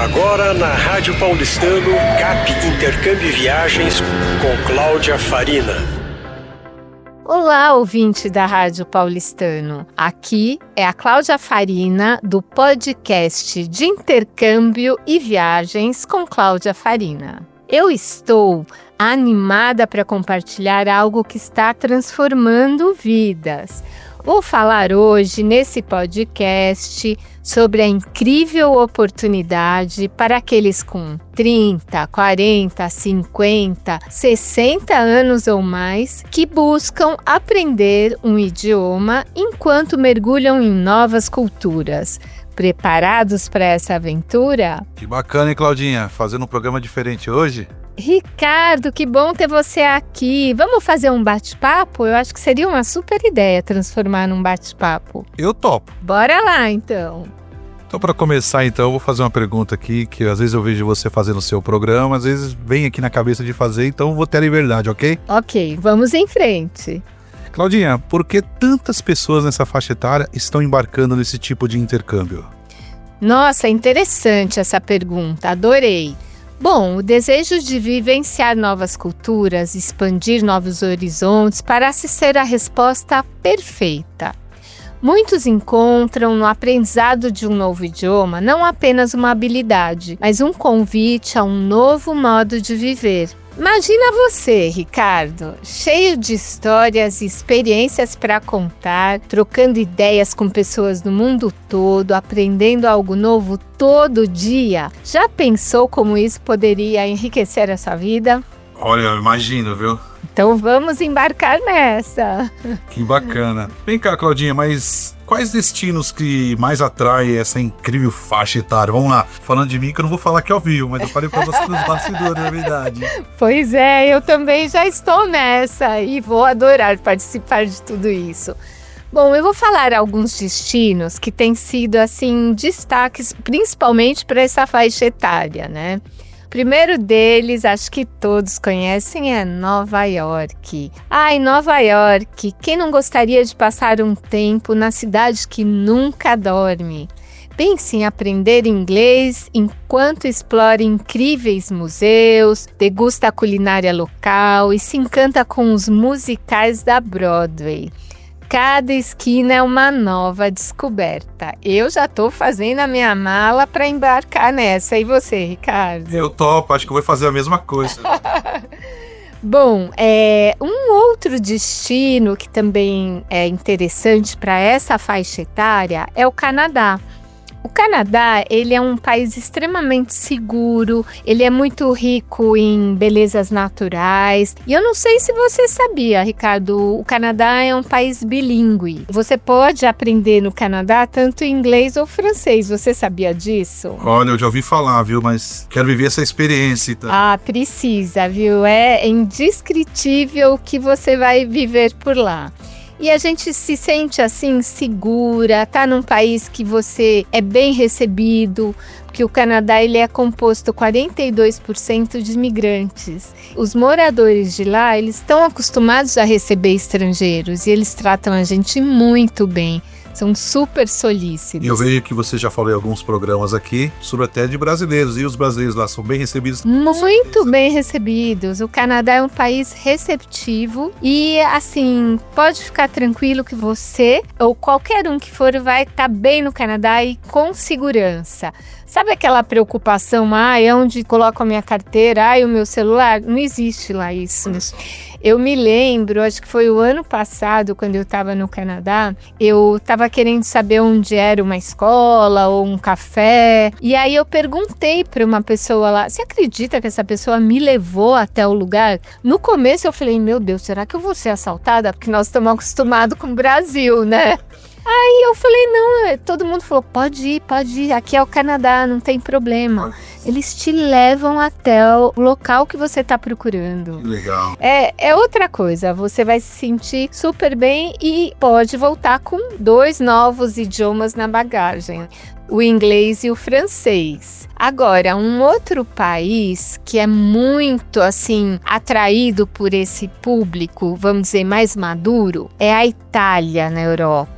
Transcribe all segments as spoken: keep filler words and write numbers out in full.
Agora na Rádio Paulistano, Cap Intercâmbio e Viagens com Cláudia Farina. Olá, ouvinte da Rádio Paulistano. Aqui é a Cláudia Farina do podcast de Intercâmbio e Viagens com Cláudia Farina. Eu estou animada para compartilhar algo que está transformando vidas. Vou falar hoje nesse podcast sobre a incrível oportunidade para aqueles com trinta, quarenta, cinquenta, sessenta anos ou mais que buscam aprender um idioma enquanto mergulham em novas culturas. Preparados para essa aventura? Que bacana, hein, Claudinha? Fazendo um programa diferente hoje? Ricardo, que bom ter você aqui. Vamos fazer um bate-papo? Eu acho que seria uma super ideia transformar num bate-papo. Eu topo. Bora lá, então. Então, para começar, então, eu vou fazer uma pergunta aqui, que às vezes eu vejo você fazendo o seu programa, às vezes vem aqui na cabeça de fazer, então vou ter a liberdade, ok? Ok, vamos em frente. Claudinha, por que tantas pessoas nessa faixa etária estão embarcando nesse tipo de intercâmbio? Nossa, interessante essa pergunta, adorei. Bom, o desejo de vivenciar novas culturas, expandir novos horizontes, parece ser a resposta perfeita. Muitos encontram no aprendizado de um novo idioma não apenas uma habilidade, mas um convite a um novo modo de viver. Imagina você, Ricardo, cheio de histórias e experiências para contar, trocando ideias com pessoas do mundo todo, aprendendo algo novo todo dia. Já pensou como isso poderia enriquecer a sua vida? Olha, eu imagino, viu? Então vamos embarcar nessa. Que bacana. Vem cá, Claudinha, mas quais destinos que mais atraem essa incrível faixa etária? Vamos lá, falando de mim que eu não vou falar aqui ao vivo, mas eu falei pra você nos bastidores, na verdade. Pois é, eu também já estou nessa e vou adorar participar de tudo isso. Bom, eu vou falar alguns destinos que têm sido, assim, destaques, principalmente para essa faixa etária, né? O primeiro deles, acho que todos conhecem, é Nova York. Ai, Nova York, quem não gostaria de passar um tempo na cidade que nunca dorme? Pense em aprender inglês enquanto explora incríveis museus, degusta a culinária local e se encanta com os musicais da Broadway. Cada esquina é uma nova descoberta. Eu já estou fazendo a minha mala para embarcar nessa. E você, Ricardo? Eu topo, acho que eu vou fazer a mesma coisa. Bom, é, um outro destino que também é interessante para essa faixa etária é o Canadá. O Canadá, ele é um país extremamente seguro, ele é muito rico em belezas naturais. E eu não sei se você sabia, Ricardo, o Canadá é um país bilíngue. Você pode aprender no Canadá tanto inglês ou francês, você sabia disso? Olha, eu já ouvi falar, viu, mas quero viver essa experiência. Tá? Ah, precisa, viu? É indescritível o que você vai viver por lá. E a gente se sente assim segura, tá num país que você é bem recebido, porque o Canadá ele é composto quarenta e dois por cento de imigrantes. Os moradores de lá, eles estão acostumados a receber estrangeiros e eles tratam a gente muito bem. São super solícitos. E eu vejo que você já falou em alguns programas aqui sobre até de brasileiros. E os brasileiros lá são bem recebidos? Muito bem recebidos. O Canadá é um país receptivo. E assim, pode ficar tranquilo que você ou qualquer um que for vai estar bem no Canadá e com segurança. Sabe aquela preocupação? Ah, é onde coloco a minha carteira? Ah, o meu celular? Não existe lá isso. Eu me lembro, acho que foi o ano passado, quando eu estava no Canadá, eu estava querendo saber onde era uma escola ou um café. E aí eu perguntei para uma pessoa lá, você acredita que essa pessoa me levou até o lugar? No começo eu falei, meu Deus, será que eu vou ser assaltada? Porque nós estamos acostumados com o Brasil, né? Aí eu falei, não, todo mundo falou, pode ir, pode ir, aqui é o Canadá, não tem problema. Eles te levam até o local que você está procurando. Que legal. É, é outra coisa, você vai se sentir super bem e pode voltar com dois novos idiomas na bagagem. O inglês e o francês. Agora, um outro país que é muito, assim, atraído por esse público, vamos dizer, mais maduro, é a Itália, na Europa.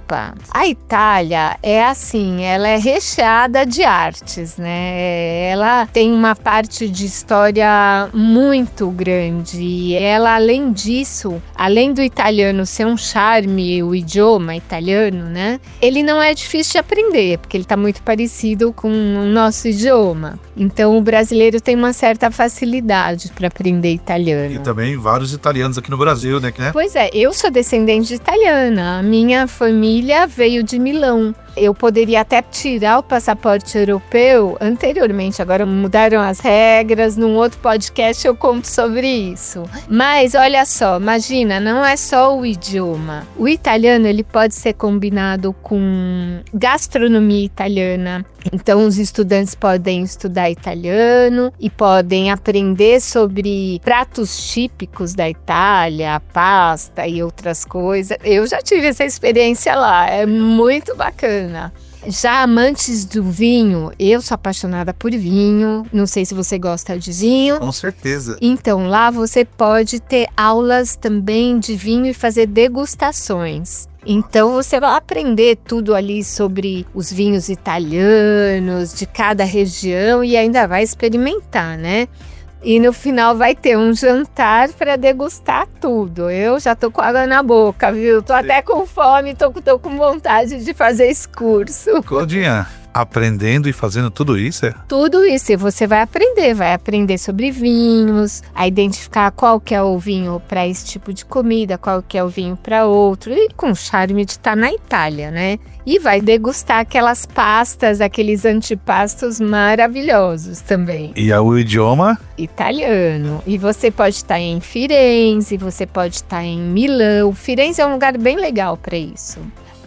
Opa! A Itália é assim, ela é recheada de artes, né? Ela tem uma parte de história muito grande. E ela, além disso, além do italiano ser um charme, o idioma italiano, né? Ele não é difícil de aprender, porque ele está muito parecido com o nosso idioma. Então, o brasileiro tem uma certa facilidade para aprender italiano. E também vários italianos aqui no Brasil, né? Pois é, eu sou descendente de italiana. A minha família veio de Milão. Eu poderia até tirar o passaporte europeu anteriormente, agora mudaram as regras, num outro podcast eu conto sobre isso. Mas olha só, imagina, não é só o idioma. O italiano, ele pode ser combinado com gastronomia italiana. Então os estudantes podem estudar italiano e podem aprender sobre pratos típicos da Itália, pasta e outras coisas. Eu já tive essa experiência lá, é muito bacana. Já amantes do vinho, eu sou apaixonada por vinho, não sei se você gosta de vinho. Com certeza. Então lá você pode ter aulas também de vinho e fazer degustações. Então você vai aprender tudo ali sobre os vinhos italianos, de cada região e ainda vai experimentar, né? E no final vai ter um jantar para degustar tudo. Eu já tô com água na boca, viu? Tô até com fome, tô, tô com vontade de fazer esse curso. Claudinha, aprendendo e fazendo tudo isso? É? Tudo isso, e você vai aprender, vai aprender sobre vinhos, a identificar qual que é o vinho para esse tipo de comida, qual que é o vinho para outro, e com o charme de estar na Itália, né? E vai degustar aquelas pastas, aqueles antipastos maravilhosos também. E o idioma? Italiano. E você pode estar em Firenze, você pode estar em Milão. Firenze é um lugar bem legal para isso.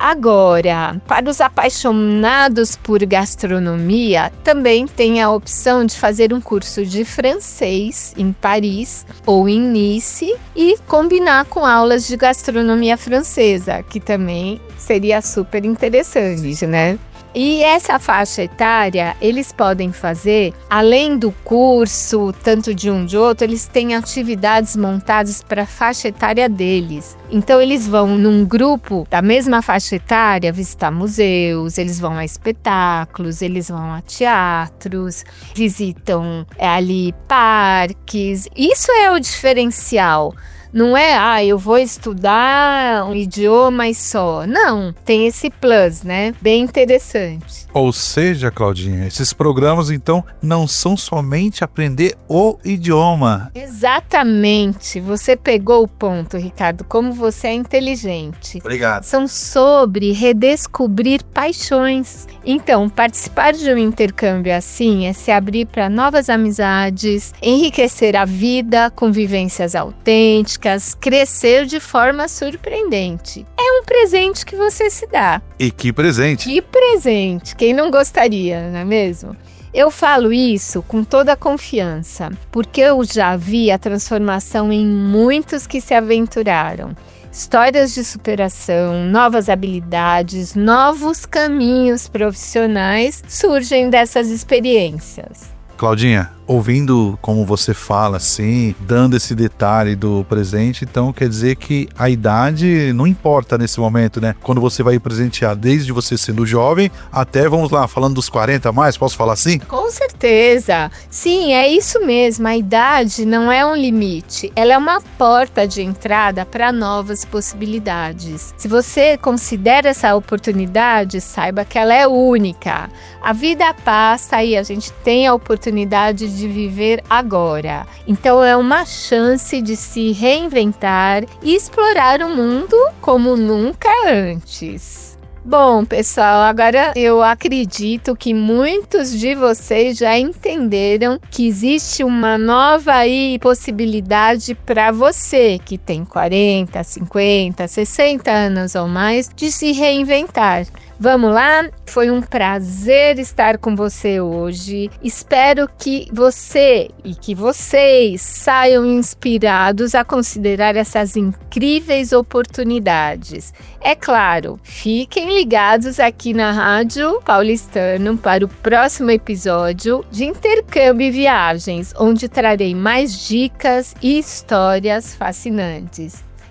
Agora, para os apaixonados por gastronomia, também tem a opção de fazer um curso de francês em Paris ou em Nice e combinar com aulas de gastronomia francesa, que também seria super interessante, né? E essa faixa etária, eles podem fazer, além do curso, tanto de um de outro, eles têm atividades montadas para a faixa etária deles. Então, eles vão num grupo da mesma faixa etária visitar museus, eles vão a espetáculos, eles vão a teatros, visitam ali parques. Isso é o diferencial. Não é, ah, eu vou estudar um idioma e só. Não, tem esse plus, né? Bem interessante. Ou seja, Claudinha, esses programas, então, não são somente aprender o idioma. Exatamente. Você pegou o ponto, Ricardo. Como você é inteligente. Obrigado. São sobre redescobrir paixões. Então, participar de um intercâmbio assim é se abrir para novas amizades, enriquecer a vida com vivências autênticas, crescer de forma surpreendente. É um presente que você se dá. E que presente! Que presente! Quem não gostaria, não é mesmo? Eu falo isso com toda a confiança, porque eu já vi a transformação em muitos que se aventuraram. Histórias de superação, novas habilidades, novos caminhos profissionais surgem dessas experiências. Claudinha, ouvindo como você fala assim, dando esse detalhe do presente, então quer dizer que a idade não importa nesse momento, né? Quando você vai presentear, desde você sendo jovem até, vamos lá, falando dos quarenta a mais, posso falar assim? Com certeza. Sim, é isso mesmo. A idade não é um limite. Ela é uma porta de entrada para novas possibilidades. Se você considera essa oportunidade, saiba que ela é única. A vida passa e a gente tem a oportunidade de viver agora. Então é uma chance de se reinventar e explorar o mundo como nunca antes. Bom, pessoal, agora eu acredito que muitos de vocês já entenderam que existe uma nova aí possibilidade para você que tem quarenta, cinquenta, sessenta anos ou mais de se reinventar. Vamos lá? Foi um prazer estar com você hoje. Espero que você e que vocês saiam inspirados a considerar essas incríveis oportunidades. É claro, fiquem ligados aqui na Rádio Paulistano para o próximo episódio de Intercâmbio e Viagens, onde trarei mais dicas e histórias fascinantes.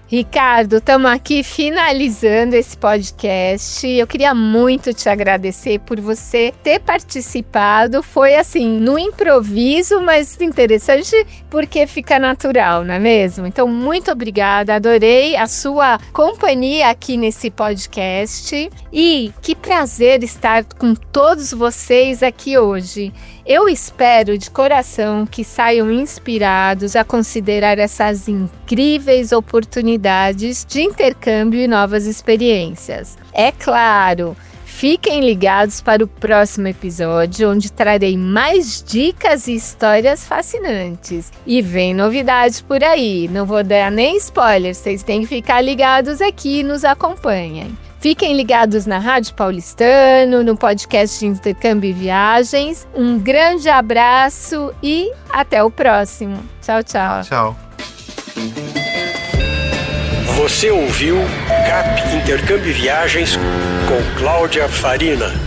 Ricardo, estamos aqui finalizando esse podcast. Eu queria muito te agradecer por você ter participado. Foi assim, no improviso, mas interessante porque fica natural, não é mesmo? Então, muito obrigada. Adorei a sua companhia aqui nesse podcast. E que prazer estar com todos vocês aqui hoje. Eu espero de coração que saiam inspirados a considerar essas incríveis oportunidades de intercâmbio e novas experiências. É claro, fiquem ligados para o próximo episódio, onde trarei mais dicas e histórias fascinantes. E vem novidade por aí, não vou dar nem spoiler, vocês têm que ficar ligados aqui e nos acompanhem. Fiquem ligados na Rádio Paulistano, no podcast de Intercâmbio e Viagens. Um grande abraço e até o próximo. Tchau, tchau. Tchau. Você ouviu C A P Intercâmbio e Viagens com Cláudia Farina.